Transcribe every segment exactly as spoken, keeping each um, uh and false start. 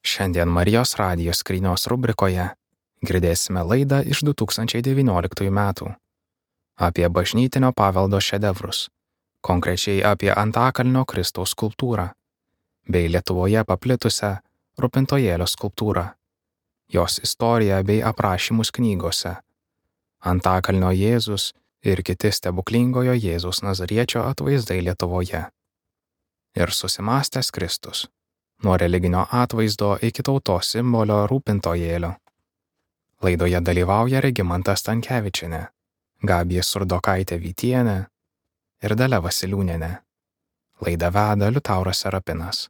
Šiandien Marijos radijo skrynios rubrikoje girdėsime laidą iš du tūkstančiai devynioliktųjų metų apie bažnytinio paveldo šedevrus, konkrečiai apie Antakalnio Kristaus skulptūrą bei Lietuvoje paplitusią Rūpintojėlio skulptūrą, jos istoriją bei aprašymus knygose Antakalnio Jėzus ir kiti stebuklingojo Jėzaus Nazariečio atvaizdai Lietuvoje. Ir susimąstęs Kristus, nuo religinio atvaizdo iki tautos simbolio Rūpintojėlio. Laidoje dalyvauja Regimanta Stankevičienė, Gabija Surdokaitė Vytienė ir Dalia Vasiliūnienė. Laidą veda Liutauras Serapinas.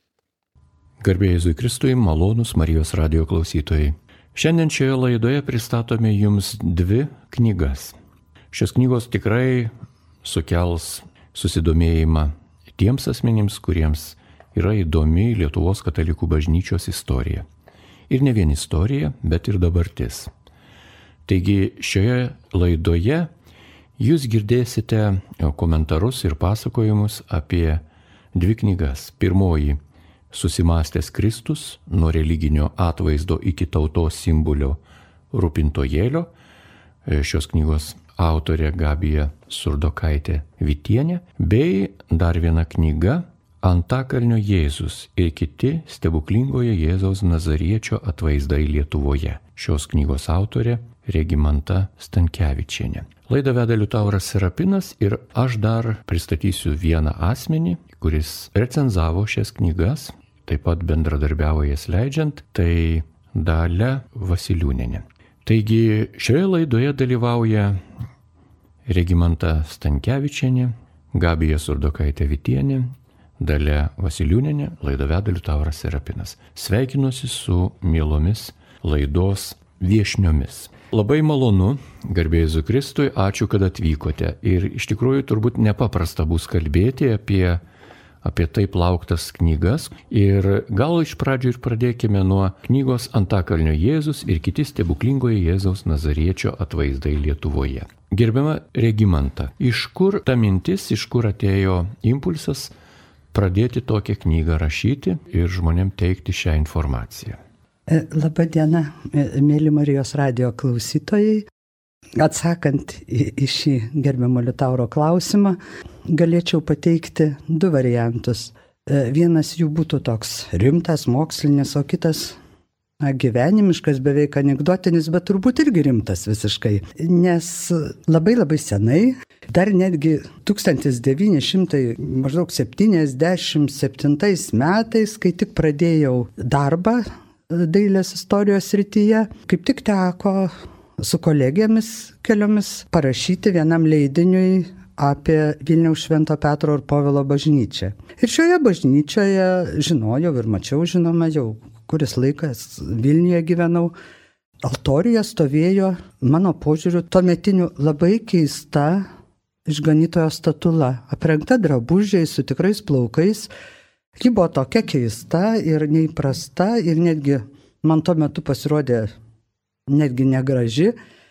Garbė Jėzui Kristui, malonūs Marijos radijo klausytojai. Šiandien šioje laidoje pristatome jums dvi knygas. Šios knygos tikrai sukels susidomėjimą tiems asmenims, kuriems yra įdomi Lietuvos katalikų bažnyčios istorija. Ir ne vien istorija, bet ir dabartis. Taigi šioje laidoje jūs girdėsite komentarus ir pasakojimus apie dvi knygas. Pirmoji – Susimąstęs Kristus nuo religinio atvaizdo iki tautos simbolio Rūpintojėlio. Šios knygos autorė Gabija Surdokaitė Vytienė, bei dar viena knyga Antakalnio Jėzus ir kiti stebuklingojo Jėzaus Nazariečio atvaizdai Lietuvoje. Šios knygos autorė Regimanta Stankevičienė. Laidą veda Liutauras Serapinas ir aš dar pristatysiu vieną asmenį, kuris recenzavo šias knygas, taip pat bendradarbiavo jas leidžiant, tai Dalia Vasiliūnienė. Taigi šioje laidoje dalyvauja Regimanta Stankevičienė, Gabija Surdokaitė Vytienė, Dalia Vasiliūnienė, laidą veda Liutauras Serapinas. Sveikinuosi su mielomis laidos viešniomis. Labai malonu, garbė Jėzui Kristui, ačiū, kad atvykote. Ir iš tikrųjų turbūt nepaprasta bus kalbėti apie, apie taip lauktas knygas. Ir gal iš pradžių ir pradėkime nuo knygos Antakalnio Jėzus ir kiti stebuklingojo Jėzaus Nazariečio atvaizdai Lietuvoje. Gerbiama Regimanta, iš kur ta mintis, iš kur atėjo impulsas pradėti tokią knygą rašyti ir žmonėm teikti šią informaciją? Labą dieną, mėly Marijos radijo klausytojai. Atsakant į šį gerbiamo Liutauro klausimą, galėčiau pateikti du variantus. Vienas jų būtų toks rimtas, mokslinis, o kitas na, gyvenimiškas, beveik anekdotinis, bet turbūt irgi rimtas visiškai. Nes labai labai senai, dar netgi tūkstantis devyni šimtai maždaug septyniasdešimt septintais metais, kai tik pradėjau darbą dailės istorijos srityje, kaip tik teko su kolegėmis keliomis parašyti vienam leidiniui apie Vilniaus Švento Petro ir Povilo bažnyčią. Ir šioje bažnyčioje žinojau ir mačiau, žinoma, jau kuris laikas Vilniuje gyvenau, altorijoje stovėjo, mano požiūriu, tuometiniu labai keista išganytojo statula, aprengta drabužiais su tikrais plaukais. Ji buvo tokia keista ir neįprasta ir netgi man tuo metu pasirodė netgi negraži.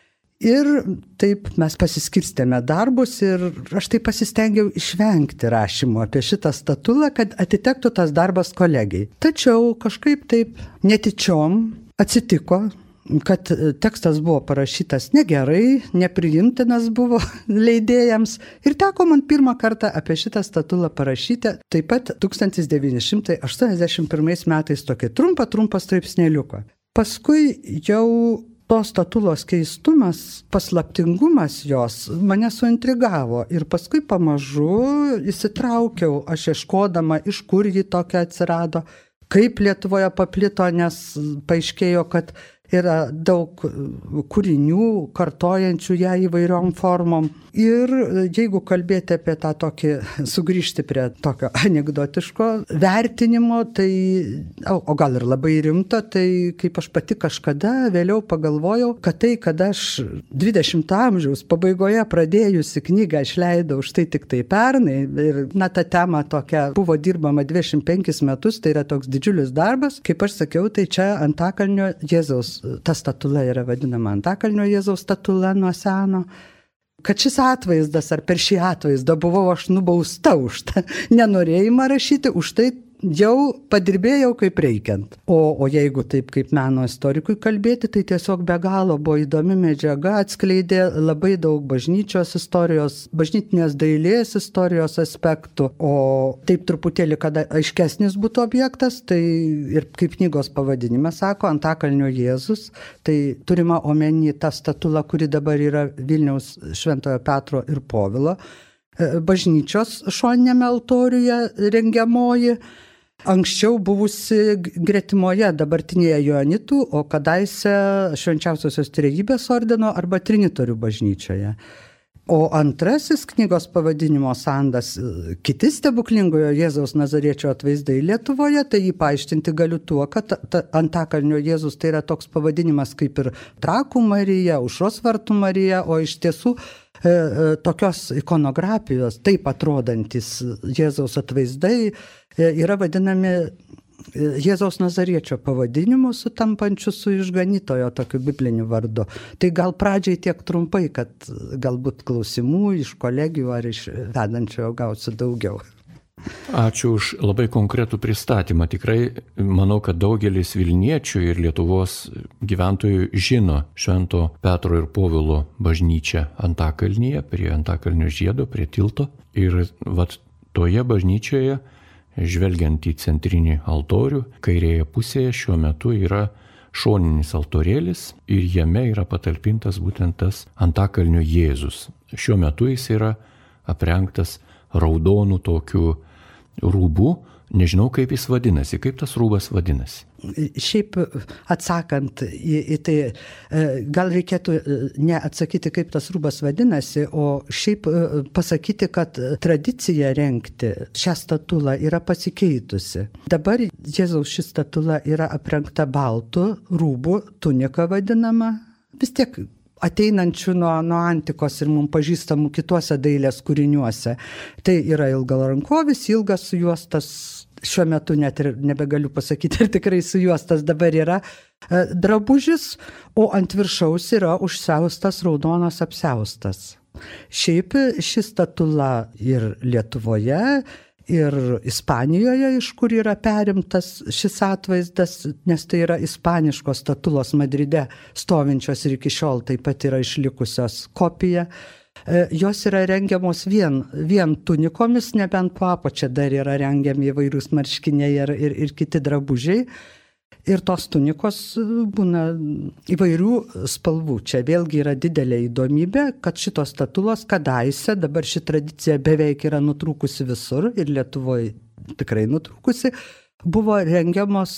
Ir taip mes pasiskirstėme darbus ir aš taip pasistengiau išvengti rašymo apie šitą statulą, kad atitektų tas darbas kolegijai. Tačiau kažkaip taip netyčiom atsitiko, kad tekstas buvo parašytas negerai, nepriimtinas buvo leidėjams ir teko man pirmą kartą apie šitą statulą parašyti taip pat tūkstantis devyni šimtai aštuoniasdešimt pirmais metais tokį trumpą, trumpą straipsnėliuką. Paskui jau tos statulos keistumas, paslaptingumas jos mane suintrigavo ir paskui pamažu įsitraukiau, aš ieškodama, iš kur ji tokia atsirado, kaip Lietuvoje paplito, nes paaiškėjo, kad yra daug kūrinių, kartojančių ją įvairiom formom. Ir jeigu kalbėti apie tą tokį, sugrįžti prie tokio anekdotiško vertinimo, tai, o, o gal ir labai rimto, tai kaip aš pati kažkada vėliau pagalvojau, kad tai, kad aš dvidešimto amžiaus pabaigoje pradėjusi knygą išleidau štai tik tai pernai, ir na, ta tema tokia buvo dirbama dvidešimt penkis metus, tai yra toks didžiulis darbas, kaip aš sakiau, tai čia Antakalnio Jėzaus, ta statula yra vadinama Antakalnio Jėzaus statula nuo seno, kad šis atvaizdas ar per šį atvaizdą buvau aš nubausta už tą nenorėjimą rašyti, už tai jau padirbėjau kaip reikiant. O, o jeigu taip kaip meno istorikui kalbėti, tai tiesiog be galo buvo įdomi medžiaga, atskleidė labai daug bažnyčios istorijos, bažnytinės dailės istorijos aspektų. O taip truputėlį, kad aiškesnis būtų objektas, tai ir kaip knygos pavadinimas sako, Antakalnio Jėzus, tai turima omeny ta statula, kuri dabar yra Vilniaus Šventojo Petro ir Povilo bažnyčios šoniniame altoriuje rengiamoji, anksčiau buvusi gretimoje dabartinėje Joanitų, o kadaise Švenčiausiosios Trejybės ordino arba Trinitorių bažnyčioje. O antrasis knygos pavadinimo sandas, kiti stebuklingojo Jėzaus Nazariečio atvaizdai Lietuvoje, tai jį paaiškinti galiu tuo, kad ta Antakalnio Jėzus tai yra toks pavadinimas kaip ir Trakų Marija, Aušros vartų Marija, o iš tiesų e, e, tokios ikonografijos, taip atrodantis Jėzaus atvaizdai e, yra vadinami Jėzaus Nazariečio pavadinimu sutampančiu su išganytojo tokiu bibliniu vardu. Tai gal pradžiai tiek trumpai, kad galbūt klausimų iš kolegijų ar iš vedančiojo gausiu daugiau. Ačiū už labai konkretų pristatymą. Tikrai manau, kad daugelis Vilniečių ir Lietuvos gyventojų žino Švento Petro ir Povilo bažnyčią Antakalnyje, prie Antakalnio žiedo, prie tilto. Ir vat toje bažnyčioje, žvelgiant į centrinį altorių, kairėje pusėje šiuo metu yra šoninis altorėlis ir jame yra patalpintas būtent tas Antakalnio Jėzus. Šiuo metu jis yra aprengtas raudonų tokiu rūbu. Nežinau, kaip jis vadinasi, kaip tas rūbas vadinasi. Šiaip atsakant į, į tai, gal reikėtų neatsakyti, kaip tas rūbas vadinasi, o šiaip pasakyti, kad tradicija rengti šią statulą yra pasikeitusi. Dabar Jėzaus ši statula yra aprengta baltu rūbu, tunika vadinama, vis tiek ateinančių nuo, nuo antikos ir mums pažįstamų kituose dailės kūriniuose. Tai yra ilgarankovis, ilgas sujuostas, šiuo metu net ir nebegaliu pasakyti, ar tikrai sujuostas dabar yra drabužis, o ant viršaus yra užsiaustas raudonas apsiaustas. Šiaip ši statula ir Lietuvoje, ir Ispanijoje, iš kur yra perimtas šis atvaizdas, nes tai yra ispaniškos statulos Madride stovinčios ir iki šiol taip pat yra išlikusios kopija. Jos yra rengiamos vien, vien tunikomis, nebent po apačia dar yra rengiami įvairūs marškiniai ir, ir, ir kiti drabužiai. Ir tos tunikos būna įvairių spalvų. Čia vėlgi yra didelė įdomybė, kad šitos statulos kadaise, dabar ši tradicija beveik yra nutrūkusi visur ir Lietuvoje tikrai nutrūkusi, buvo rengiamos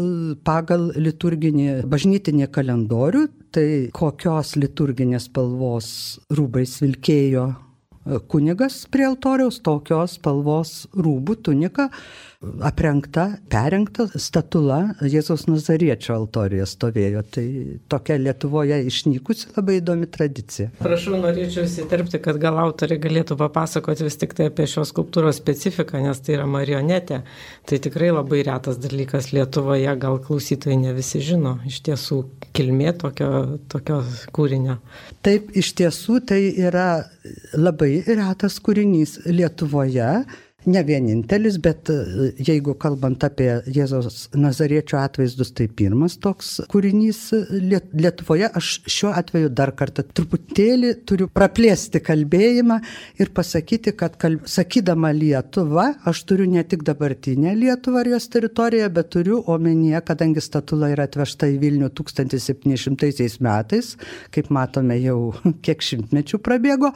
pagal liturginį bažnytinį kalendorių, tai kokios liturginės spalvos rūbais vilkėjo kunigas prie altoriaus, tokios spalvos rūbų tunika, aprengta, perengta statula Jėzaus Nazariečio altorijoje stovėjo. Tai tokia Lietuvoje išnykusi labai įdomi tradicija. Prašau, norėčiau įsiterpti, kad gal autoriai galėtų papasakoti vis tik tai apie šios skulptūros specifiką, nes tai yra marionetė. Tai tikrai labai retas dalykas Lietuvoje, gal klausytojai ne visi žino, iš tiesų kilmė tokio, tokio kūrinio. Taip, iš tiesų tai yra labai retas kūrinys Lietuvoje. Ne vienintelis, bet jeigu kalbant apie Jėzaus Nazariečio atvaizdus, tai pirmas toks kūrinys Lietuvoje. Aš šiuo atveju dar kartą truputėlį turiu praplėsti kalbėjimą ir pasakyti, kad kalb... sakydama Lietuva, aš turiu ne tik dabartinę Lietuvą ir jos teritoriją, bet turiu omenyje, kadangi statula yra atvežta į Vilnių tūkstantis septyni šimtaisiais metais, kaip matome jau kiek šimtmečių prabėgo.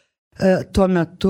Tuo metu,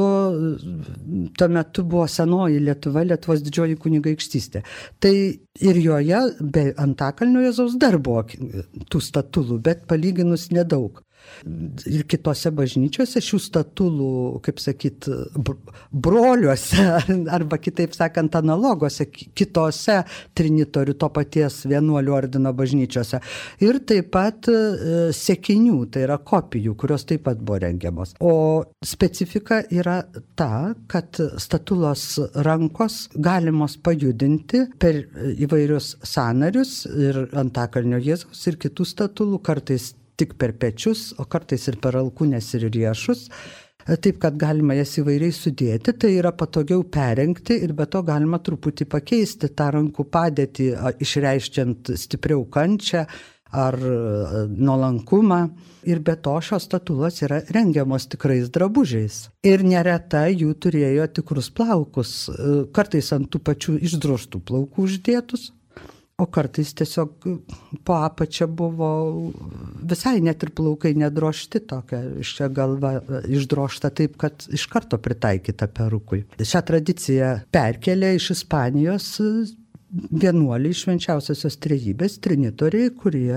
tuo metu buvo senoji Lietuva, Lietuvos didžioji kunigaikštystė. Tai ir joje be Antakalnio Jėzaus dar buvo tų statulų, bet palyginus nedaug. Ir kitose bažnyčiose šių statulų, kaip sakyt, broliuose, arba kitaip sakant, analogose, kitose trinitorių to paties vienuolių ordino bažnyčiose. Ir taip pat sekinių, tai yra kopijų, kurios taip pat buvo rengiamos. O specifika yra ta, kad statulos rankos galimos pajudinti per įvairius sąnarius ir Antakalnio Jėzaus ir kitų statulų, kartais tik per pečius, o kartais ir per alkūnes ir riešus. taip kad galima jas įvairiai sudėti, tai yra patogiau perrengti ir be to galima truputį pakeisti tą rankų padėtį, išreiškiant stipriau kančią ar nuolankumą. Ir be to šios statulos yra rengiamos tikrais drabužiais. Ir neretai jų turėjo tikrus plaukus, kartais ant tų pačių išdrožtų plaukų uždėtus, o kartais tiesiog po apačia buvo visai net ir plaukai nedrožti, tokia iš čia galva išdrožta taip, kad iš karto pritaikyta perukui. Šią tradiciją perkelė iš Ispanijos vienuoliai švenčiausiosios trejybės trinitoriai, kurie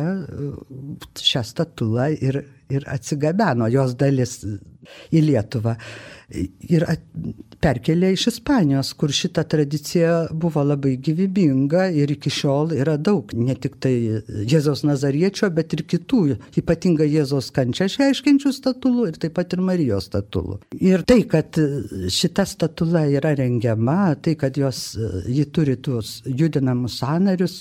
šią statulą ir, ir atsigabeno, jos dalis į Lietuvą. Ir at, perkelė iš Ispanijos, kur šita tradicija buvo labai gyvybinga ir iki šiol yra daug, ne tik tai Jėzaus Nazariečio, bet ir kitų, ypatingai Jėzaus kančią išreiškiančių statulų ir taip pat ir Marijos statulų. Ir tai, kad šita statula yra rengiama, tai, kad jos, ji turi tuos judinamus sąnarius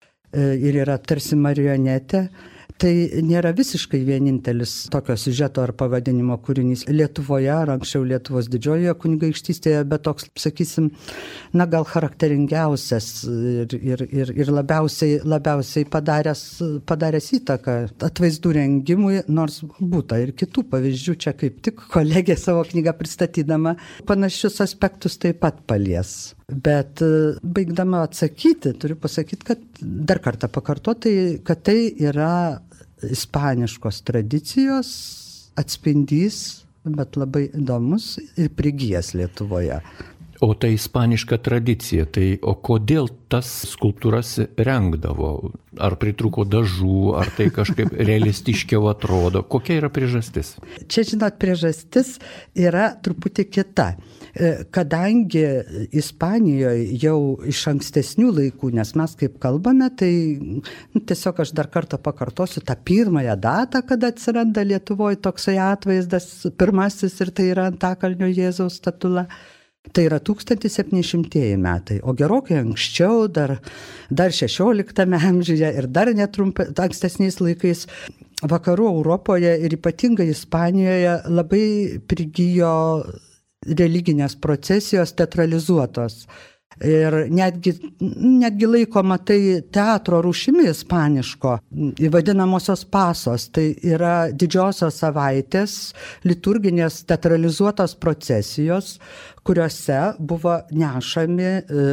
ir yra tarsi marionetė, tai nėra visiškai vienintelis tokio siužeto ar pavadinimo kūrinys Lietuvoje ar anksčiau Lietuvos didžiojoje kunigaikštystėje, bet toks, sakysim, na gal charakteringiausias ir, ir, ir, ir labiausiai, labiausiai padaręs, padaręs įtaką atvaizdų rengimui, nors būta ir kitų pavyzdžių, čia kaip tik kolegė savo knygą pristatydama panašius aspektus taip pat palies. Bet baigdama atsakyti, turiu pasakyti, kad dar kartą pakartoti, kad tai yra ispaniškos tradicijos atspindys, bet labai įdomus ir prigijęs Lietuvoje. O tai ispaniška tradicija, tai o kodėl tas skulptūras rengdavo? Ar pritruko dažų, ar tai kažkaip realistiškiau atrodo? Kokia yra priežastis? Čia, žinot, priežastis yra truputį kita. Kadangi Ispanijoje jau iš ankstesnių laikų, nes mes kaip kalbame, tai nu, tiesiog aš dar kartą pakartosiu tą pirmąją datą, kada atsiranda Lietuvoje toksai atvaizdas, pirmasis, ir tai yra Antakalnio Jėzaus statula. Tai yra tūkstantis septyni šimtieji metai, o gerokai anksčiau, dar, dar šešioliktame amžiuje ir dar netrumpai ankstesniais laikais vakarų Europoje ir ypatingai Ispanijoje labai prigijo religinės procesijos teatralizuotos. Ir netgi, netgi laikoma tai teatro rūšimi ispaniško, vadinamosios pasos, tai yra didžiosios savaitės liturginės teatralizuotos procesijos, kuriuose buvo nešami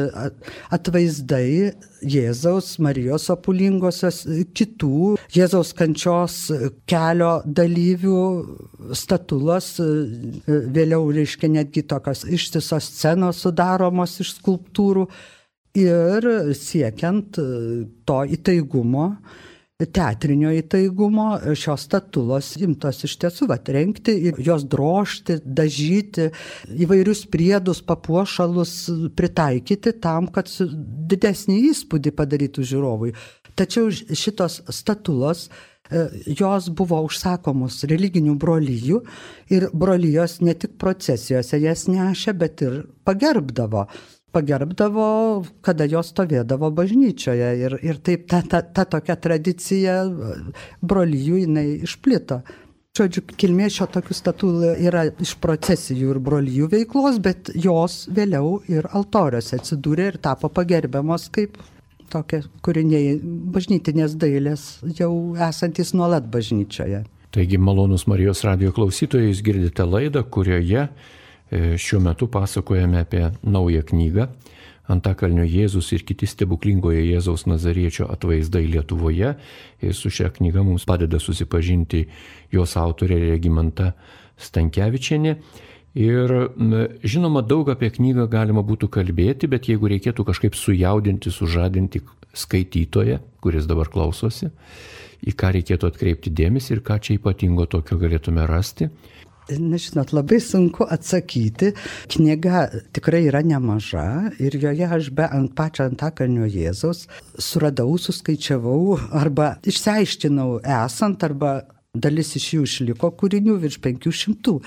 atvaizdai Jėzaus, Marijos apulingosios, kitų Jėzaus kančios kelio dalyvių statulos, vėliau reiškia netgi tokios ištisos scenos sudaromos iš skulptūrų ir siekiant to įtaigumo, teatrinio įtaigumo, šios statulos imtos iš tiesų atrengti ir jos drožti, dažyti, įvairius priedus, papuošalus pritaikyti tam, kad didesnį įspūdį padarytų žiūrovui. Tačiau šitos statulos, jos buvo užsakomos religinių brolijų ir brolijos ne tik procesijose jas nešė, bet ir pagerbdavo. pagerbdavo, kada jos stovėdavo bažnyčioje. Ir, ir taip ta, ta, ta tokia tradicija brolijų jinai išplito. Žodžiu, kilmė šio tokių statulų yra iš procesijų ir brolijų veiklos, bet jos vėliau ir altoriuose atsidūrė ir tapo pagerbiamos kaip tokie kūriniai bažnytinės dailės, jau esantis nuolat bažnyčioje. Taigi, malonus Marijos radijo klausytojai, jūs girdite laidą, kurioje šiuo metu pasakojame apie naują knygą Antakalnio Jėzus ir kiti stebuklingoje Jėzaus Nazariečio atvaizdai Lietuvoje. Ir su šia knyga mums padeda susipažinti jos autorė Regimanta Stankevičienė. Ir žinoma, daug apie knygą galima būtų kalbėti, bet jeigu reikėtų kažkaip sujaudinti, sužadinti skaitytoją, kuris dabar klausosi, į ką reikėtų atkreipti dėmesį ir ką čia ypatingo tokio galėtume rasti. Nežinot, labai sunku atsakyti. Knyga tikrai yra nemaža ir joje aš be ant pačio Antakalnio Jėzaus suradau, suskaičiavau arba išsiaiškinau esant, arba dalis iš jų išliko kūrinių virš penkių šimtų.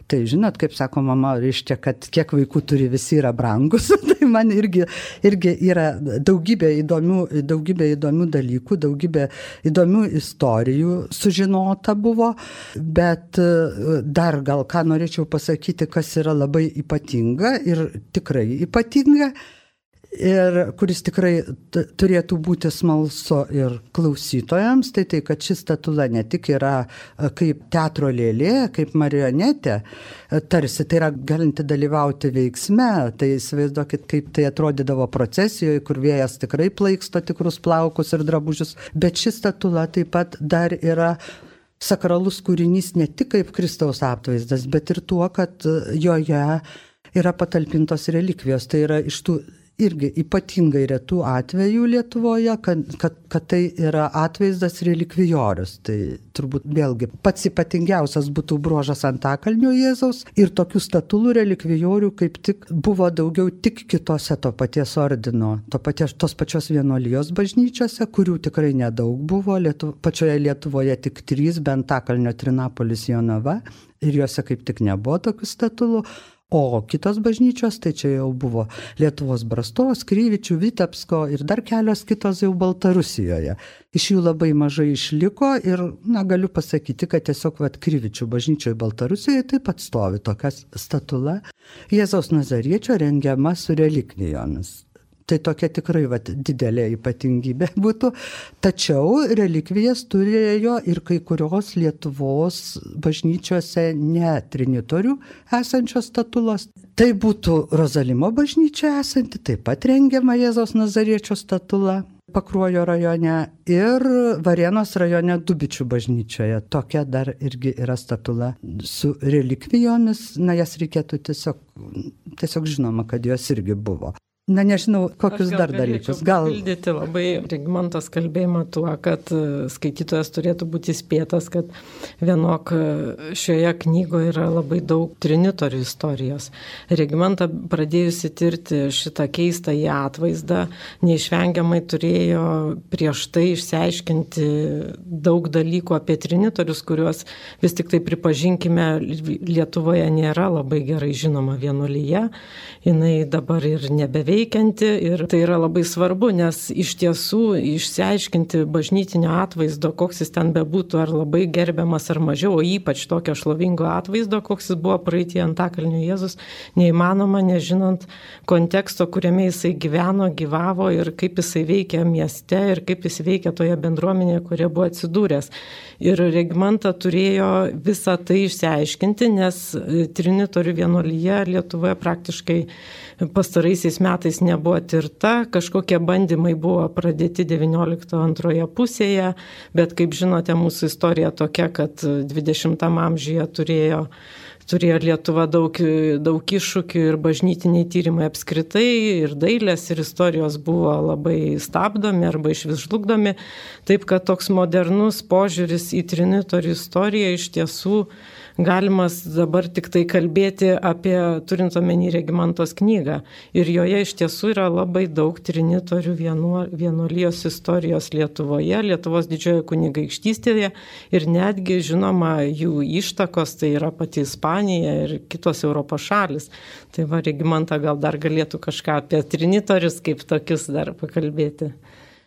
Tai žinot, kaip sako mama, reiškia, kad kiek vaikų turi, visi yra brangus. Tai man irgi, irgi yra daugybė įdomių, daugybė įdomių dalykų, daugybė įdomių istorijų sužinota buvo, bet dar gal ką norėčiau pasakyti, kas yra labai ypatinga ir tikrai ypatinga. Ir kuris tikrai t- turėtų būti smalsu ir klausytojams, tai tai, kad ši statula ne tik yra kaip teatro lėlė, kaip marionetė, tarsi tai yra galinti dalyvauti veiksme, tai įsivaizduokit, kaip tai atrodydavo procesijoje, kur vėjas tikrai plaiksto tikrus plaukus ir drabužius, bet ši statula taip pat dar yra sakralus kūrinys ne tik kaip Kristaus atvaizdas, bet ir tuo, kad joje yra patalpintos relikvijos, tai yra iš tų irgi ypatingai retų atvejų Lietuvoje, kad, kad, kad tai yra atvaizdas relikvijorius. Tai turbūt vėlgi pats ypatingiausias būtų bruožas Antakalnio Jėzaus ir tokių statulų relikvijorių kaip tik buvo daugiau tik kitose to paties ordino, to paties, tos pačios vienuolijos bažnyčiose, kurių tikrai nedaug buvo, Lietu, pačioje Lietuvoje tik trys, be Antakalnio, Trinapolis, Jonava, ir juose kaip tik nebuvo tokių statulų. O kitos bažnyčios, tai čia jau buvo Lietuvos Brastos, Kryvičių, Vitebsko ir dar kelios kitos jau Baltarusijoje. Iš jų labai mažai išliko ir, na, galiu pasakyti, kad tiesiog vat, Kryvičių bažnyčioje Baltarusijoje taip pat stovi tokia statula Jėzaus Nazariečio rengiama su relikvijomis. Tai tokia tikrai vat, didelė ypatingybė būtų. Tačiau relikvijas turėjo ir kai kurios Lietuvos bažnyčiose ne trinitorių esančios statulos. Tai būtų Rozalimo bažnyčia esanti, taip pat rengiama Jėzaus Nazariečio statula Pakruojo rajone ir Varėnos rajone Dubičių bažnyčioje. Tokia dar irgi yra statula su relikvijomis. Na, jas reikėtų tiesiog, tiesiog žinoma, kad jos irgi buvo. Na, nežinau, kokius dar dalykus. Gal pildyti labai Regimantos kalbėjimą tuo, kad skaitytojas turėtų būti įspėtas, kad vienok šioje knygoje yra labai daug trinitorių istorijos. Regimanta pradėjusi tirti šitą keistą į atvaizdą, neišvengiamai turėjo prieš tai išsiaiškinti daug dalykų apie trinitorius, kuriuos vis tik tai pripažinkime Lietuvoje nėra labai gerai žinoma vienuolyje. Jinai dabar ir nebeveikia. Veikianti ir tai yra labai svarbu, nes iš tiesų išsiaiškinti bažnytinio atvaizdo, koks jis ten bebūtų, ar labai gerbiamas ar mažiau, o ypač tokio šlovingo atvaizdo, koks jis buvo praeityje Antakalnio Jėzus, neįmanoma, nežinant konteksto, kuriame jisai gyveno, gyvavo ir kaip jisai veikia mieste ir kaip jis veikia toje bendruomenėje, kurioje buvo atsidūręs. Ir Regimanta turėjo visą tai išsiaiškinti, nes trinitorių vienuolyje Lietuvoje praktiškai pastaraisiais metais nebuvo tirta, kažkokie bandymai buvo pradėti devyniolikto antroje pusėje, bet kaip žinote, mūsų istorija tokia, kad dvidešimtam amžiuje turėjo, turėjo Lietuva daug, daug iššūkių ir bažnytiniai tyrimai apskritai, ir dailės, ir istorijos buvo labai stabdomi arba išvis žlugdomi, taip kad toks modernus požiūris į trinitorių istoriją iš tiesų galimas dabar tik tai kalbėti apie, turint omeny Regimantos knygą. Ir joje iš tiesų yra labai daug trinitorių vienuolijos istorijos Lietuvoje, Lietuvos didžiojoje kunigaikštystėje ir netgi, žinoma, jų ištakos, tai yra pati Ispanija ir kitos Europos šalis. Tai va, Regimanta gal dar galėtų kažką apie trinitorius kaip tokius dar pakalbėti.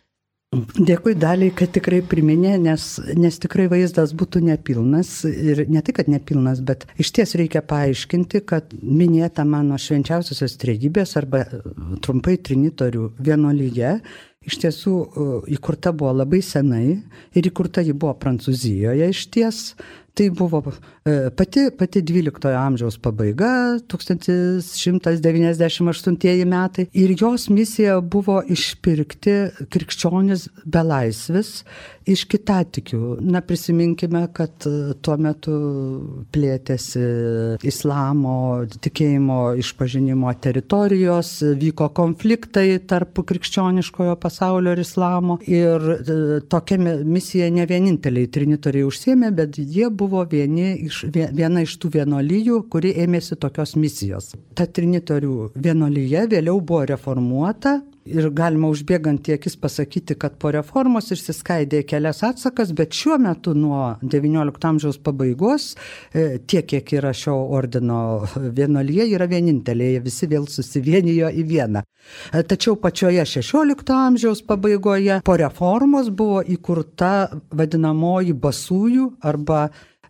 Dėkui Daliai, kad tikrai priminė, nes, nes tikrai vaizdas būtų nepilnas ir ne tik, kad nepilnas, bet iš ties reikia paaiškinti, kad minėta mano švenčiausiosios trejybės arba trumpai trinitorių vienuolyje iš tiesų įkurta buvo labai senai ir įkurta ji buvo Prancūzijoje iš ties. Tai buvo pati, pati dvyliktojo amžiaus pabaiga, tūkstantis šimtas devyniasdešimt aštuntieji metai. Ir jos misija buvo išpirkti krikščionis belaisvis iš kitatikių. Na, prisiminkime, kad tuo metu plėtėsi islamo tikėjimo išpažinimo teritorijos, vyko konfliktai tarp krikščioniškojo pasaulio ir islamo. Ir tokia misija ne vieninteliai trinitoriai užsiėmė, bet jie buvo buvo vieni iš, viena iš tų vienuolijų, kuri ėmėsi tokios misijos. Ta trinitorių vienuolyje vėliau buvo reformuota Ir galima užbėgant į akis pasakyti, kad po reformos išsiskaidė kelias atsakas, bet šiuo metu nuo devyniolikto amžiaus pabaigos tiek, kiek yra šio ordino vienuolija, yra vienintelė, jie visi vėl susivienijo į vieną. Tačiau pačioje šešiolikto amžiaus pabaigoje po reformos buvo įkurta vadinamoji basųjų arba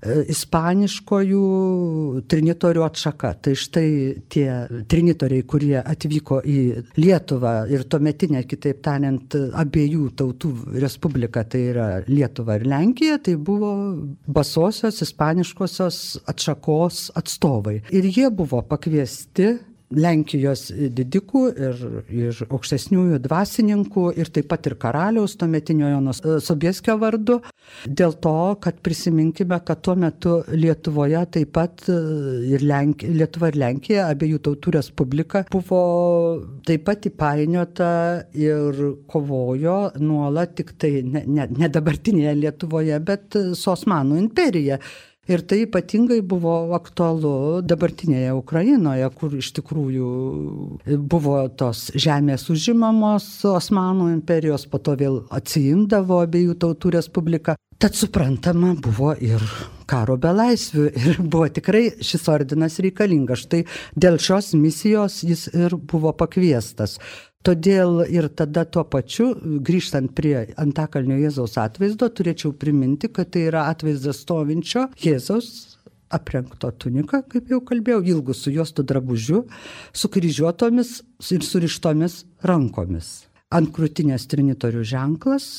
ispaniškojų trinitorių atšaka. Tai štai tie trinitoriai, kurie atvyko į Lietuvą ir tuometinę, kitaip tariant, abiejų tautų respubliką, tai yra Lietuva ir Lenkija, tai buvo basosios ispaniškosios atšakos atstovai. Ir jie buvo pakviesti Lenkijos didikų ir, ir aukštesniųjų dvasininkų ir taip pat ir karaliaus tuometinio Jono Sobieskio vardu, dėl to, kad prisiminkime, kad tuo metu Lietuvoje taip pat ir Lenkija, Lietuva ir Lenkija, abiejų tautų respublika, buvo taip pat įpainiota ir kovojo nuolat tik tai ne, ne, ne dabartinėje Lietuvoje, bet su Osmanų imperija. Ir tai ypatingai buvo aktualu dabartinėje Ukrainoje, kur iš tikrųjų buvo tos žemės užimamos Osmanų imperijos, po to vėl atsiimdavo abiejų tautų respubliką. Tad suprantama buvo ir karo belaisvių ir buvo tikrai šis ordinas reikalingas. Štai dėl šios misijos jis ir buvo pakviestas. Todėl ir tada tuo pačiu, grįžtant prie Antakalnio Jėzaus atvaizdo, turėčiau priminti, kad tai yra atvaizdas stovinčio Jėzaus aprengto tunika, kaip jau kalbėjau, ilgų su juostų drabužiu, su kryžiuotomis ir surištomis rankomis. Ant krūtinės trinitorių ženklas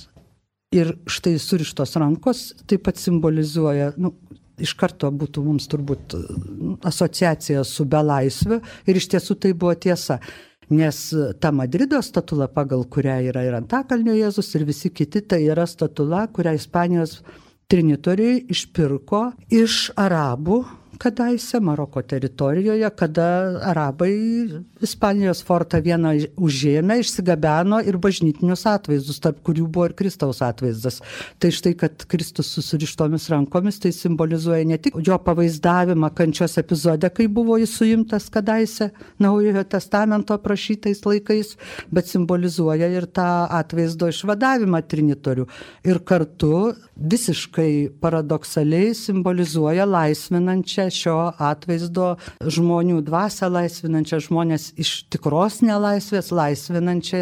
ir štai surištos rankos taip pat simbolizuoja, nu, iš karto būtų mums turbūt asociacija su belaisviu ir iš tiesų tai buvo tiesa. Nes ta Madrido statula, pagal kurią yra ir Antakalnio Jėzus ir visi kiti, tai yra statula, kurią Ispanijos trinitoriai išpirko iš arabų kadaise Maroko teritorijoje, kada arabai Ispanijos fortą vieną užėmė, išsigabeno ir bažnytinius atvaizdus, tarp kurių buvo ir Kristaus atvaizdas. Tai štai, kad Kristus su surištomis rankomis, tai simbolizuoja ne tik jo pavaizdavimą kančios epizode, kai buvo jis suimtas kadaise Naujojo testamento aprašytais laikais, bet simbolizuoja ir tą atvaizdo išvadavimą trinitorių. Ir kartu visiškai paradoksaliai simbolizuoja laisvinančią šio atvaizdo žmonių dvasią, laisvinančią žmonės iš tikros nelaisvės, laisvinančią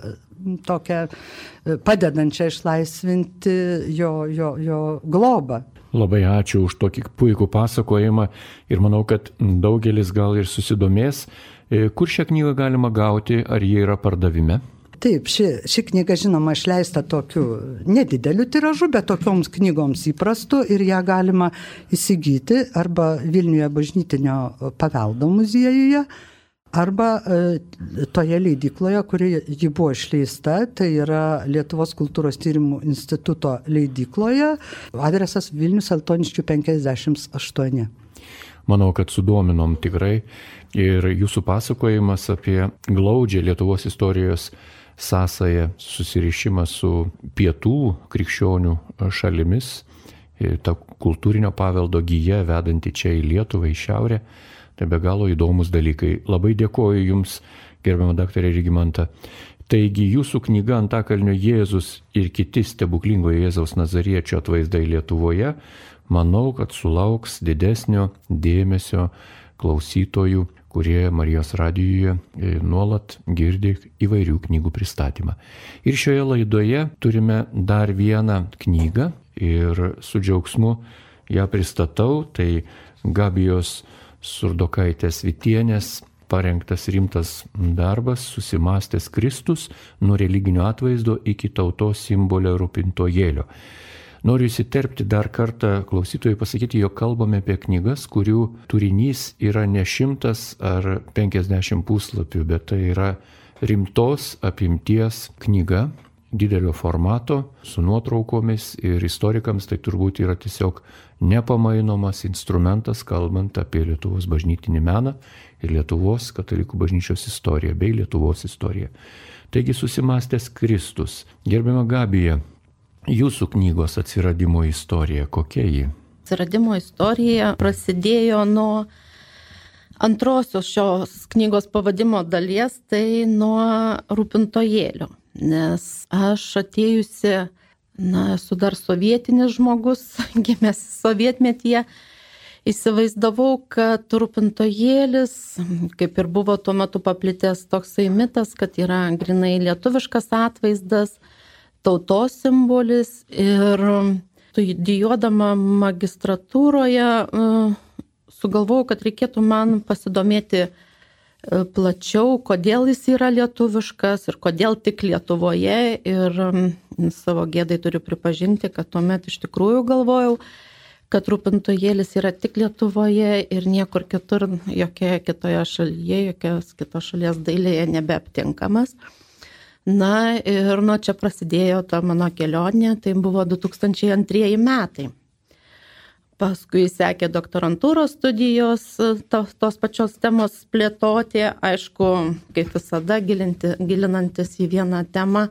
tokią, padedančią išlaisvinti jo, jo, jo globą. Labai ačiū už tokį puikų pasakojimą ir manau, kad daugelis gal ir susidomės, kur šią knygą galima gauti, ar jie yra pardavime. Taip, ši, ši knyga, žinoma, išleista tokiu nedideliu tiražu, bet tokioms knygoms įprastu ir ją galima įsigyti arba Vilniuje bažnytinio paveldo muziejuje, arba e, toje leidykloje, kuri ji buvo išleista, tai yra Lietuvos kultūros tyrimų instituto leidykloje, adresas Vilnius Altoniškių penkiasdešimt aštuoni. Manau, kad sudominom tikrai ir jūsų pasakojimas apie glaudžią Lietuvos istorijos sąsają, susirišimą su pietų krikščionių šalimis, ta kultūrinio paveldo gija vedanti čia į Lietuvą, į šiaurę, tai be galo įdomus dalykai. Labai dėkoju Jums, gerbiama daktarė Regimanta. Taigi jūsų knyga Antakalnio Jėzus ir kiti stebuklingo Jėzaus Nazariečio atvaizdai Lietuvoje, manau, kad sulauks didesnio dėmesio klausytojų, kurie Marijos radijuje nuolat girdi įvairių knygų pristatymą. Ir šioje laidoje turime dar vieną knygą ir su džiaugsmu ją pristatau, tai Gabijos Surdokaitės Vitienės parengtas rimtas darbas Susimąstęs Kristus nuo religinio atvaizdo iki tautos simbolio rūpintojėlio. Noriu įsiterpti dar kartą klausytojui pasakyti, jog kalbame apie knygas, kurių turinys yra ne šimtas ar penkiasdešimt puslapių, bet tai yra rimtos apimties knyga, didelio formato, su nuotraukomis ir istorikams tai turbūt yra tiesiog nepamainomas instrumentas, kalbant apie Lietuvos bažnytinį meną ir Lietuvos katalikų bažnyčios istoriją bei Lietuvos istoriją. Taigi Susimąstęs Kristus. Gerbiama Gabija, jūsų knygos atsiradimo istorija, kokia ji? Atsiradimo istorija prasidėjo nuo antrosios šios knygos pavadimo dalies, tai nuo rūpintojėlio. Nes aš atėjusi, na, esu dar sovietinis žmogus, gimęs sovietmetyje, įsivaizdavau, kad rūpintojėlis, kaip ir buvo tuo metu paplitęs toksai mitas, kad yra grinai lietuviškas atvaizdas, tautos simbolis. Ir studijuodama magistratūroje sugalvojau, kad reikėtų man pasidomėti plačiau, kodėl jis yra lietuviškas ir kodėl tik Lietuvoje. Ir savo gėdai turiu pripažinti, kad tuomet iš tikrųjų galvojau, kad rūpintojėlis yra tik Lietuvoje ir niekur kitur, jokioje kitoje šalyje, jokios kitos šalies dailėje nebeaptinkamas. Na ir nuo čia prasidėjo ta mano kelionė, tai buvo du tūkstančiai antrieji metai. Paskui sekė doktorantūros studijos, tos, tos pačios temos plėtoti, aišku, kaip visada gilinti, gilinantis į vieną temą,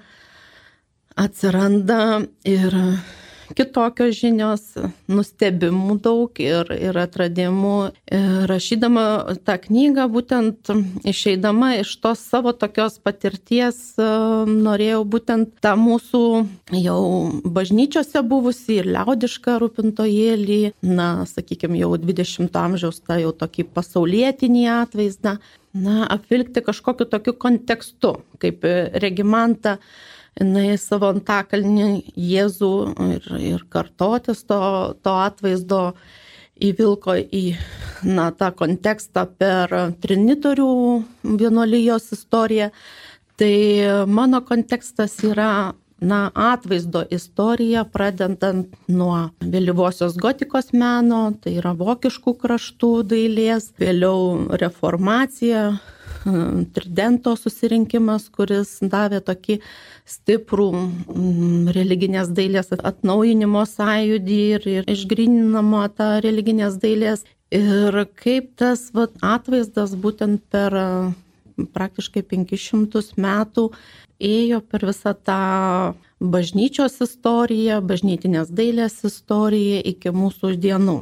atsiranda ir kitokios žinios, nustebimų daug ir, ir atradimų. Rašydama tą knygą, būtent išeidama iš tos savo tokios patirties, norėjau būtent tą mūsų jau bažnyčiose buvusi ir liaudišką rūpintojėlį, na, sakykime, jau dvidešimto amžiaus tą jau tokį pasaulietinį atvaizdą, na, apvilkti kažkokiu tokiu kontekstu, kaip regimanta, jinai savo antakalnį Jėzų ir, ir kartotis to, to atvaizdo įvilko į, na, tą kontekstą per Trinitorių vienuolijos istoriją. Tai mano kontekstas yra, na, atvaizdo istorija, pradedant nuo vėlyvosios gotikos meno, tai yra vokiškų kraštų dailės, vėliau reformacija, Tridento susirinkimas, kuris davė tokį stiprų religinės dailės atnaujinimo sąjūdį ir, ir išgryninimo tą religinės dailės. Ir kaip tas vat, atvaizdas būtent per praktiškai penkis šimtus metų ėjo per visą tą bažnyčios istoriją, bažnytinės dailės istoriją iki mūsų dienų.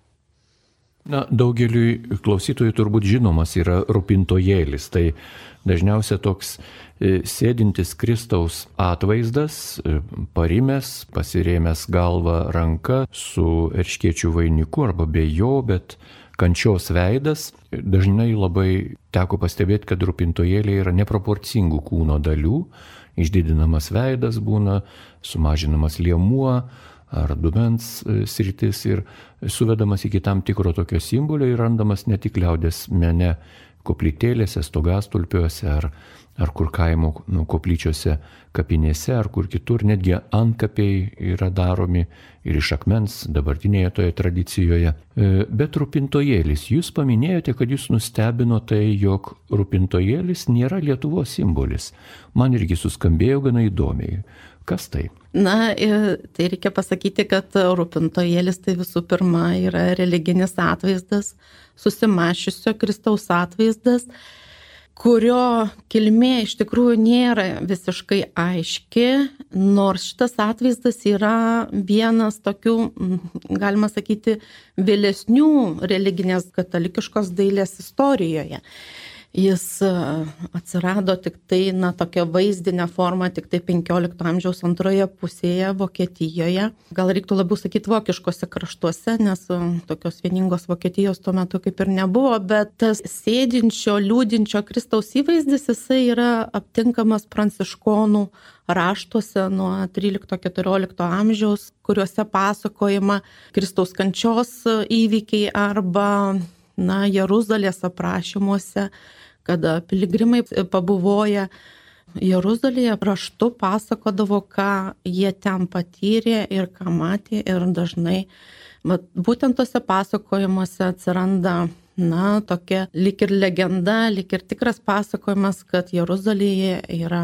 Na, daugeliui klausytojų turbūt žinomas yra rūpintojėlis. Tai dažniausiai toks sėdintis Kristaus atvaizdas, parimęs, pasirėmęs galvą ranka su erškėčių vainiku arba be jo, bet kančios veidas. Dažnai labai teko pastebėti, kad rūpintojėliai yra neproporcingų kūno dalių. Išdidinamas veidas būna, sumažinamas liemuo ar dumens sritis ir suvedamas iki tam tikro tokio simbolio ir randamas ne tik liaudies mene koplytėlėse, stogastulpiuose ar, ar kur kaimo nu, koplyčiose kapinėse ar kur kitur, netgi antkapiai yra daromi ir iš akmens dabartinėje toje tradicijoje. Bet rūpintojėlis, jūs paminėjote, kad jūs nustebino tai, jog rūpintojėlis nėra Lietuvos simbolis. Man irgi suskambėjo gana įdomiai. Kas tai? Na, tai reikia pasakyti, kad rūpintojėlis tai visų pirma yra religinis atvaizdas, susimašiusio Kristaus atvaizdas, kurio kilmė iš tikrųjų nėra visiškai aiški, nors šitas atvaizdas yra vienas tokių, galima sakyti, vėlesnių religinės katalikiškos dailės istorijoje. Jis atsirado tik tai, na, tokia vaizdinė forma, tik tai penkiolikto amžiaus antroje pusėje Vokietijoje. Gal reiktų labiau sakyti vokiškose kraštuose, nes tokios vieningos Vokietijos tuo metu kaip ir nebuvo, bet tas sėdinčio, liūdinčio Kristaus įvaizdis, jisai yra aptinkamas pranciškonų raštuose nuo trylikto keturiolikto amžiaus, kuriuose pasakojama Kristaus kančios įvykiai arba, na, Jeruzalės aprašymuose, kada piligrimai pabuvoja Jeruzalėje, raštu pasakodavo, ką jie ten patyrė ir ką matė, ir dažnai bet būtent tose pasakojimuose atsiranda, na, tokia lyg ir legenda, lyg ir tikras pasakojimas, kad Jeruzalėje yra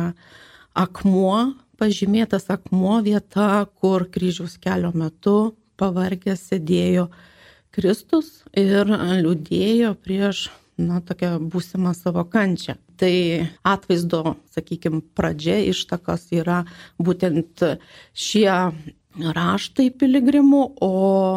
akmuo, pažymėtas akmuo, vieta, kur kryžiaus kelio metu pavargęs sėdėjo Kristus ir liūdėjo prieš, na, tokią būsimą savo kančią. Tai atvaizdo, sakykime, pradžia, ištakos yra būtent šie raštai piligrimų, o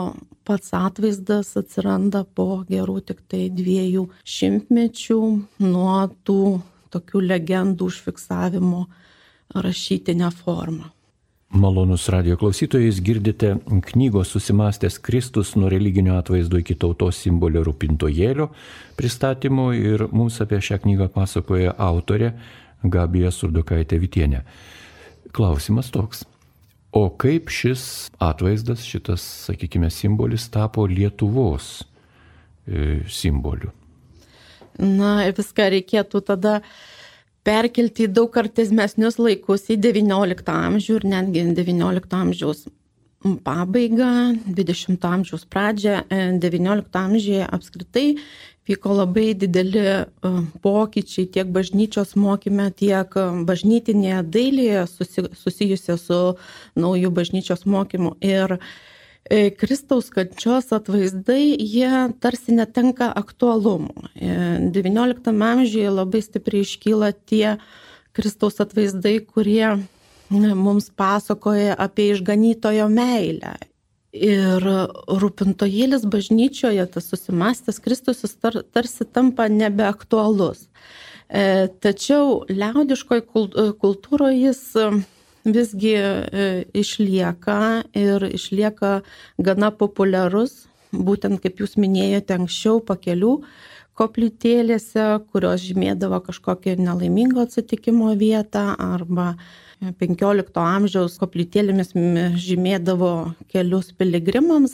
pats atvaizdas atsiranda po gerų tik tai dviejų šimtmečių nuo tų tokių legendų užfiksavimo rašytinę formą. Malonus radio klausytojais, girdite knygos Susimastęs Kristus nuo religinio atvaizdo iki tautos simbolio rūpintojėlio pristatymo ir mums apie šią knygą pasakoja autorė Gabija Surdokaitė Vitienė. Klausimas toks. O kaip šis atvaizdas, šitas, sakykime, simbolis tapo Lietuvos e, simboliu? Na, viską reikėtų tada perkelti į daug artesnius laikus, į devynioliktą amžių ir netgi devyniolikto amžiaus pabaigą, dvidešimto amžiaus pradžią. devyniolikto amžiuje apskritai vyko labai dideli pokyčiai tiek bažnyčios mokyme, tiek bažnytinėje dailėje susijusia su nauju bažnyčios mokymu. Ir Kristaus kančios atvaizdai, jie tarsi netenka aktualumo. devynioliktame amžiuje labai stipriai iškyla tie Kristaus atvaizdai, kurie mums pasakoja apie išganytojo meilę. Ir rūpintojėlis bažnyčioje, tas susimastęs Kristus, jis tar, tarsi tampa nebeaktualus. E, tačiau liaudiškoj kultūroje jis visgi išlieka ir išlieka gana populiarus, būtent kaip jūs minėjote anksčiau, pakelių koplytėlėse, kurios žymėdavo kažkokią nelaimingo atsitikimo vietą, arba penkiolikto amžiaus koplytėlėmis žymėdavo kelius piligrimams,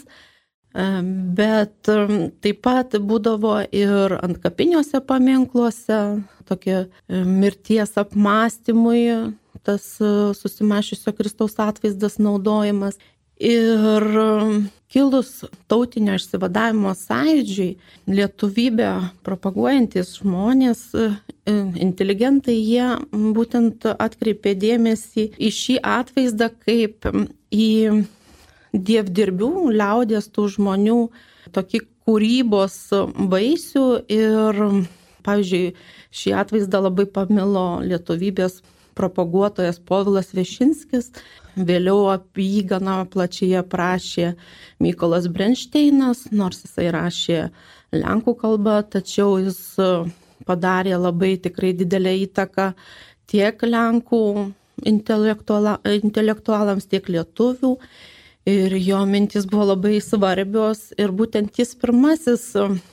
bet taip pat būdavo ir antkapiniuose paminkluose tokie mirties apmąstymui tas susimašiusio Kristaus atvaizdas naudojamas. Ir kilus tautinio išsivadavimo sąjūdžiui, lietuvybę propaguojantis žmonės, inteligentai, jie būtent atkreipė dėmesį į šį atvaizdą kaip į dievdirbių, liaudies tų žmonių tokį kūrybos vaisių. Ir, pavyzdžiui, šį atvaizdą labai pamilo lietuvybės propaguotojas Povilas Višinskis, vėliau apie jį gana plačiai aprašė Mykolas Brenšteinas, nors jisai rašė lenkų kalbą, tačiau jis padarė labai tikrai didelę įtaką tiek lenkų intelektuala, intelektualams, tiek lietuvių, ir jo mintis buvo labai svarbios, ir būtent jis pirmasis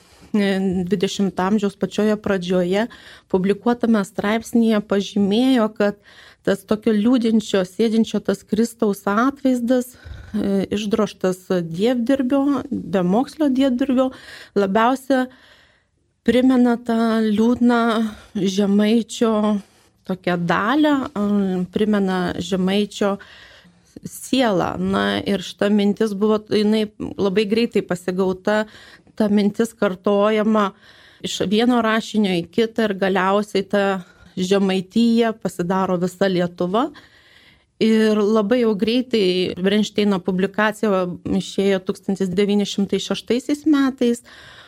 dvidešimto amžiaus pačioje pradžioje publikuotame straipsnyje pažymėjo, kad tas tokio liūdinčio, sėdinčio tas Kristaus atvaizdas, išdroštas dievdirbio, bemokslio dievdirbio, labiausia primena tą liūdną žemaičio tokią dalę, primena žemaičio sielą. Na ir šita mintis buvo, jinai labai greitai pasigauta, ta mintis kartojama iš vieno rašinio į kitą ir galiausiai ta Žemaitija pasidaro visa Lietuva. Ir labai jau greitai Brenšteino publikacija išėjo tūkstantis devyni šimtai šeštaisiais metais,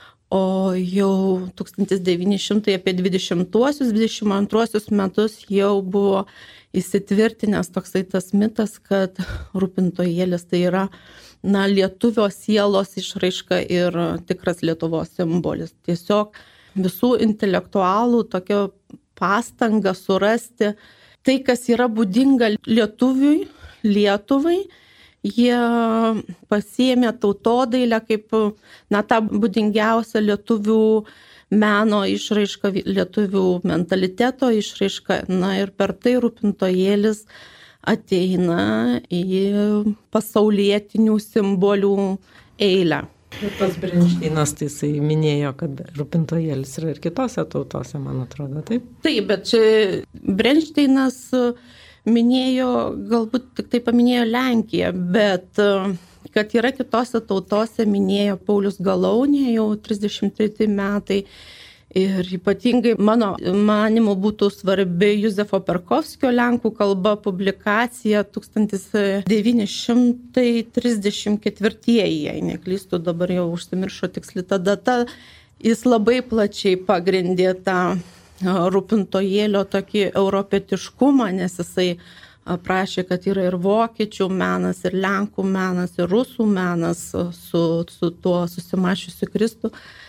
o jau tūkstantis devyni šimtai apie dvidešimtuosius, dvidešimt antruosius metus jau buvo įsitvirtinęs toksai tas mitas, kad rūpintojėlis tai yra na, lietuvio sielos išraiška ir tikras Lietuvos simbolis. Tiesiog visų intelektualų tokia pastanga surasti tai, kas yra būdinga lietuviui, Lietuvai. Jie pasiėmė tautodailę kaip na, tą būdingiausią lietuvių meno išraišką, lietuvių mentaliteto išraišką. Na ir per tai rūpintojėlis ateina į pasaulietinių simbolių eilę. Ir pats Brenšteinas tai jisai minėjo, kad rūpintojėlis yra ir kitose tautose, man atrodo, taip? Taip, bet čia Brenšteinas minėjo, galbūt tik tai paminėjo Lenkiją, bet kad yra kitose tautose minėjo Paulius Galaunė jau trisdešimt treti metai. Ir ypatingai mano manimu būtų svarbi Juzefo Perkovskio lenkų kalba publikacija tūkstantis devyni šimtai trisdešimt ketvirtieji, jei neklystu, dabar jau užsimiršo tiksli ta data. Jis labai plačiai pagrindė tą rūpintojėlio tokį europietiškumą, nes jisai aprašė, kad yra ir vokiečių menas, ir lenkų menas, ir rusų menas su, su tuo susimašiusiu Kristų.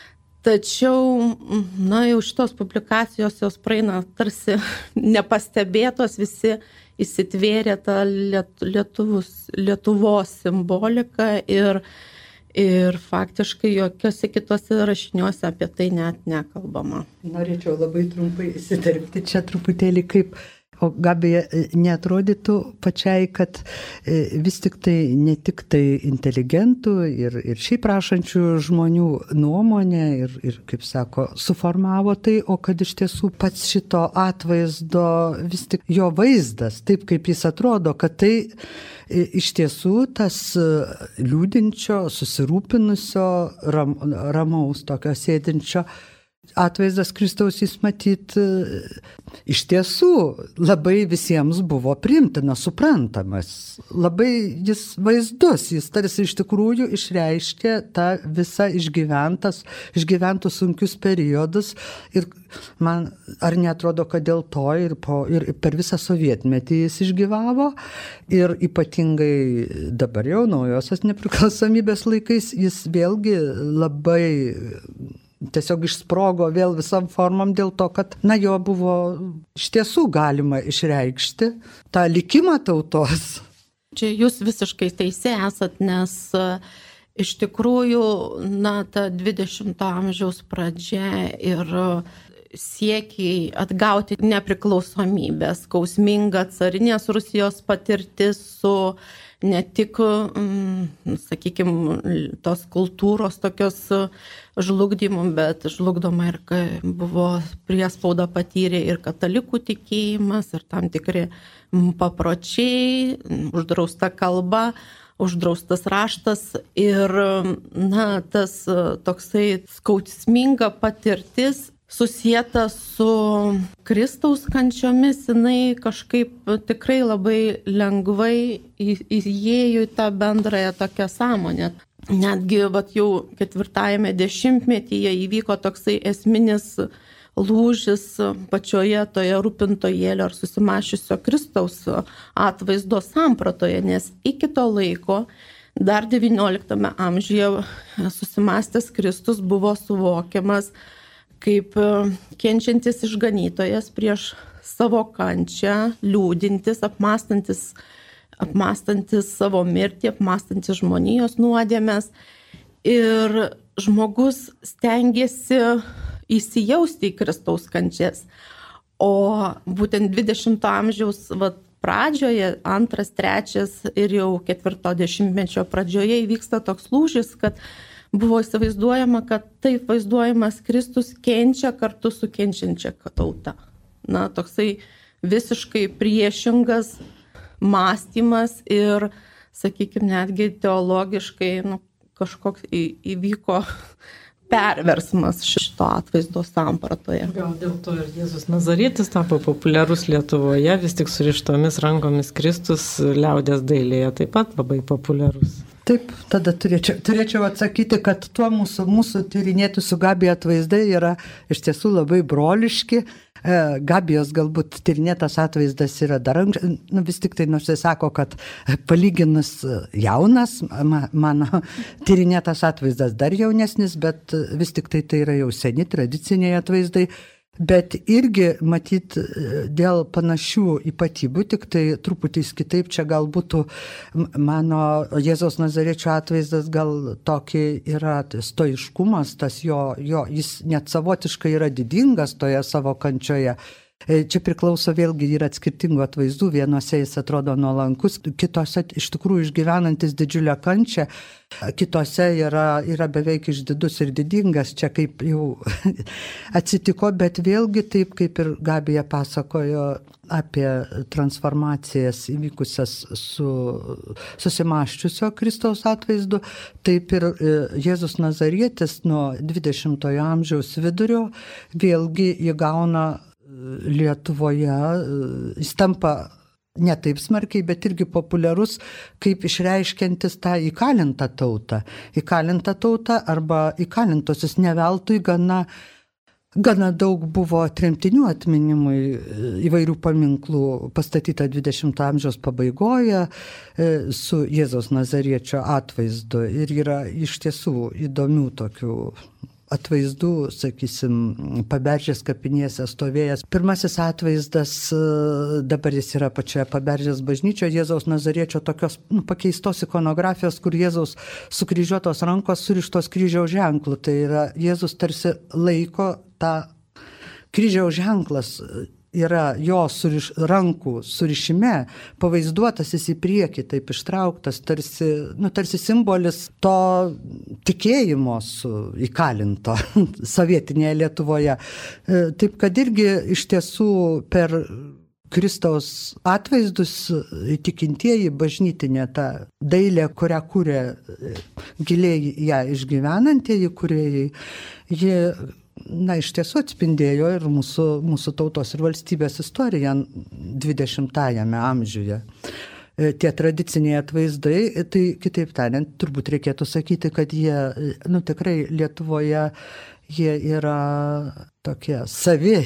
Tačiau, na, jau šitos publikacijos jos praeina tarsi nepastebėtos, visi įsitvėrė tą Lietuvos, Lietuvos simboliką ir, ir faktiškai jokiuose kitose rašiniuose apie tai net nekalbama. Norėčiau labai trumpai įsiterpti čia truputėlį kaip. O Gabija, neatrodytų pačiai, kad vis tik tai ne tik tai inteligentų ir, ir šiaip rašančių žmonių nuomonė ir, ir, kaip sako, suformavo tai, o kad iš tiesų pats šito atvaizdo, vis tik jo vaizdas, taip kaip jis atrodo, kad tai iš tiesų tas liūdinčio, susirūpinusio, ram, ramaus tokio sėdinčio atvaizdas Kristaus, jis matyt iš tiesų labai visiems buvo priimtinas, suprantamas, labai jis vaizdus, jis tarsi iš tikrųjų išreiškė tą visą išgyventas, išgyventus sunkius periodus ir man ar neatrodo, kad dėl to ir, po, ir per visą sovietmetį jis išgyvavo ir ypatingai dabar jau naujosios nepriklausomybės laikais jis vėlgi labai tiesiog išsprogo vėl visam formam dėl to, kad, na, jo buvo iš tiesų galima išreikšti tą likimą tautos. Čia jūs visiškai teisi esat, nes iš tikrųjų, na, ta dvidešimto amžiaus pradžia ir siekiai atgauti nepriklausomybę, skausminga carinės Rusijos patirtis su ne tik, sakykime, tos kultūros tokios žlugdymų, bet žlugdoma ir buvo priespauda patyrė ir katalikų tikėjimas, ir tam tikri papročiai, uždrausta kalba, uždraustas raštas ir, na, tas toksai skausminga patirtis susieta su Kristaus kančiomis, jinai kažkaip tikrai labai lengvai įėjo į tą bendrąją tokią sąmonę. Netgi vat, jau ketvirtajame dešimtmetyje įvyko toksai esminis lūžis pačioje toje rūpintojėlio ar susimašiusio Kristaus atvaizdo sampratoje, nes iki to laiko dar devynioliktame amžiuje susimastęs Kristus buvo suvokiamas kaip kenčiantis išganytojas prieš savo kančią, liūdintis, apmąstantis, apmąstantis savo mirtį, apmąstantis žmonijos nuodėmes. Ir žmogus stengiasi įsijausti į Kristaus kančias. O būtent dvidešimto amžiaus vat, pradžioje, antras, trečias ir jau ketvirto dešimtmečio pradžioje įvyksta toks lūžis, kad buvo įsivaizduojama, kad taip vaizduojamas Kristus kenčia kartu su kenčiančia tauta. Na, toksai visiškai priešingas mąstymas ir, sakykime, netgi teologiškai nu, kažkoks į, įvyko perversmas šito atvaizdo sampratoje. Gal dėl to ir Jėzus Nazarietis tapo populiarus Lietuvoje, vis tik surištomis rankomis Kristus liaudies dailėje taip pat labai populiarus. Taip, tada turėčiau, turėčiau atsakyti, kad tuo mūsų, mūsų tyrinėtų su Gabija atvaizdai yra iš tiesų labai broliški. Gabijos galbūt tyrinėtas atvaizdas yra dar anksčiau, nu, vis tik tai nors jis sako, kad palyginus jaunas, mano tyrinėtas atvaizdas dar jaunesnis, bet vis tik tai tai yra jau seni tradiciniai atvaizdai. Bet irgi, matyt, dėl panašių ypatybių, tik tai truputį kitaip čia gal būtų mano Jėzaus Nazariečio atvaizdas, gal tokį yra stoiškumas, tas jo, jo, jis net savotiškai yra didingas toje savo kančioje. Čia priklauso vėlgi yra skirtingų atvaizdų, vienose jis atrodo nuolankus, kitose iš tikrųjų išgyvenantis didžiulę kančią, kitose yra, yra beveik išdidus ir didingas, čia kaip jau atsitiko, bet vėlgi taip kaip ir Gabija pasakojo apie transformacijas įvykusias su susimaščiusio Kristaus atvaizdu, taip ir Jėzus Nazarietis nuo dvidešimtojo amžiaus vidurio vėlgi įgauna Lietuvoje, jis tampa ne taip smarkiai, bet irgi populiarus, kaip išreiškiantis tą įkalintą tautą. Įkalintą tautą arba įkalintosius ne veltui gana Gana daug buvo tremtinių atminimui, įvairių paminklų pastatyta dvidešimto amžiaus pabaigoje su Jėzaus Nazariečio atvaizdu. Ir yra iš tiesų įdomių tokių atvaizdų, sakysim, Paberžės kapinėse stovėjęs. Pirmasis atvaizdas, dabar jis yra pačioje Paberžės bažnyčioje, Jėzaus Nazariečio tokios nu, pakeistos ikonografijos, kur Jėzaus sukryžiuotos rankos surištos kryžiaus ženklų. Tai yra Jėzus tarsi laiko tą kryžiaus ženklas yra jo suriš, rankų surišime, pavaizduotasis į priekį, taip ištrauktas, tarsi, nu, tarsi simbolis to tikėjimo su įkalinto sovietinėje Lietuvoje. Taip kad irgi iš tiesų per Kristaus atvaizdus tikintieji bažnytinė ta dailė, kurią kūrė giliai ją išgyvenantieji kūrėjai, jie na, iš tiesų atspindėjo ir mūsų, mūsų tautos ir valstybės istoriją dvidešimtajame amžiuje. Tie tradiciniai atvaizdai, tai kitaip tariant, turbūt reikėtų sakyti, kad jie, nu tikrai Lietuvoje, jie yra tokie savi,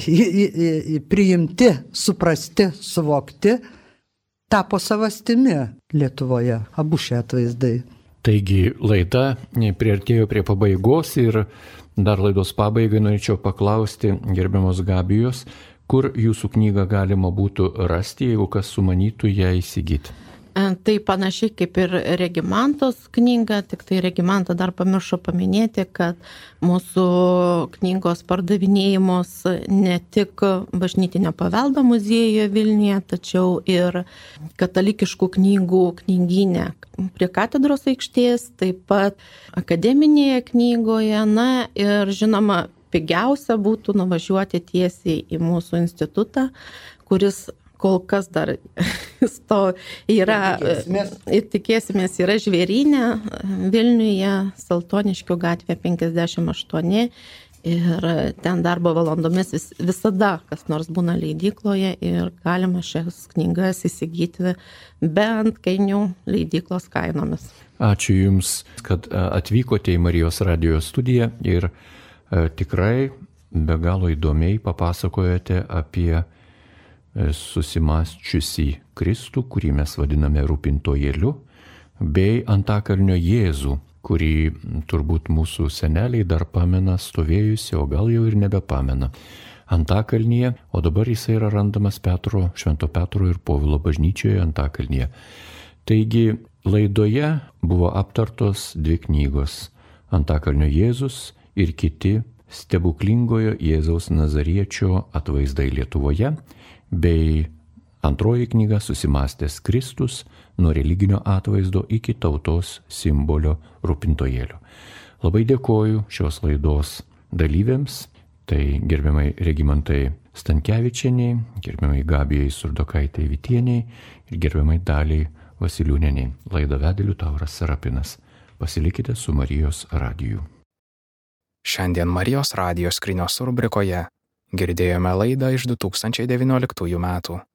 priimti, suprasti, suvokti, tapo savastimi Lietuvoje, abu šie atvaizdai. Taigi laida priartėjo prie pabaigos ir dar laidos pabaigai norėčiau paklausti gerbiamos Gabijos, kur jūsų knygą galima būtų rasti, jeigu kas sumanytų ją įsigyti. Tai panašiai kaip ir Regimantos knyga, tik tai Regimanta dar pamiršo paminėti, kad mūsų knygos pardavinėjimos ne tik Bažnytinio paveldo muziejuje Vilniuje, tačiau ir katalikiškų knygų knygyne prie katedros aikštės, taip pat akademinėje knygoje, na ir žinoma, pigiausia būtų nuvažiuoti tiesiai į mūsų institutą, kuris kol kas dar to yra, ir tikėsimės, yra Žvėryne, Vilniuje, Saltoniškių gatvė penkiasdešimt aštuoni ir ten darbo valandomis vis, visada kas nors būna leidykloje ir galima šias knygas įsigyti bent kainių leidyklos kainomis. Ačiū Jums, kad atvykote į Marijos radijo studiją ir tikrai be galo įdomiai papasakojote apie susimąsčiusį Kristų, kurį mes vadiname rūpintojėliu, bei Antakalnio Jėzų, kurį turbūt mūsų seneliai dar pamena stovėjusi, o gal jau ir nebepamena Antakalnyje, o dabar jisai yra randamas Petro, Švento Petro ir Povilo bažnyčioje Antakalnyje. Taigi laidoje buvo aptartos dvi knygos – Antakalnio Jėzus ir kiti stebuklingojo Jėzaus Nazariečio atvaizdai Lietuvoje, bei antroji knyga Susimąstęs Kristus nuo religinio atvaizdo iki tautos simbolio rūpintojėlio. Labai dėkoju šios laidos dalyviams, tai gerbiamai Regimantai Stankevičieniai, gerbiamai Gabijai Surdokaitei Vitieniai ir gerbiamai Daliai Vasiliūnieniai. Laidą vedė Liutauras Serapinas. Pasilikite su Marijos radiju. Šiandien Marijos radijo skrynios rubrikoje girdėjome laidą iš du tūkstančiai devynioliktųjų metų.